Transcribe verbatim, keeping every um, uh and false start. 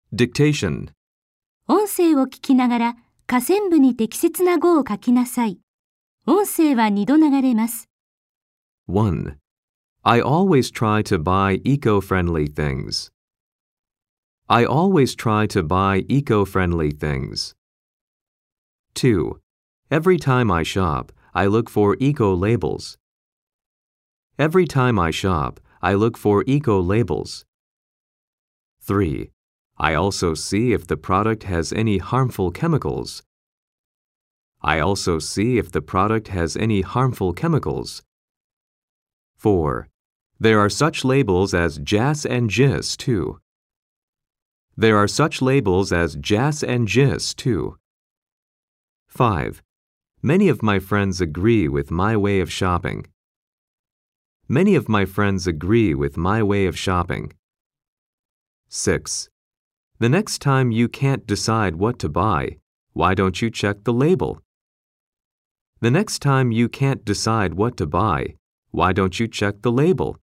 Dictation. 音声を聞きながら下線部に適切な語を書きなさい。音声はにど流れます。 one. I always try to buy eco-friendly things. I always try to buy eco-friendly things. two. Every time I shop, I look for eco-labels. Every time I shop, I look for eco-labels. three. I also see if the product has any harmful chemicals. I also see if the product has any harmful chemicals. four. There are such labels as J A S and J I S too. There are such labels as J A S and J I S too. five. Many of my friends agree with my way of shopping. Many of my friends agree with my way of shopping. six. The next time you can't decide what to buy, why don't you check the label? The next time you can't decide what to buy, why don't you check the label?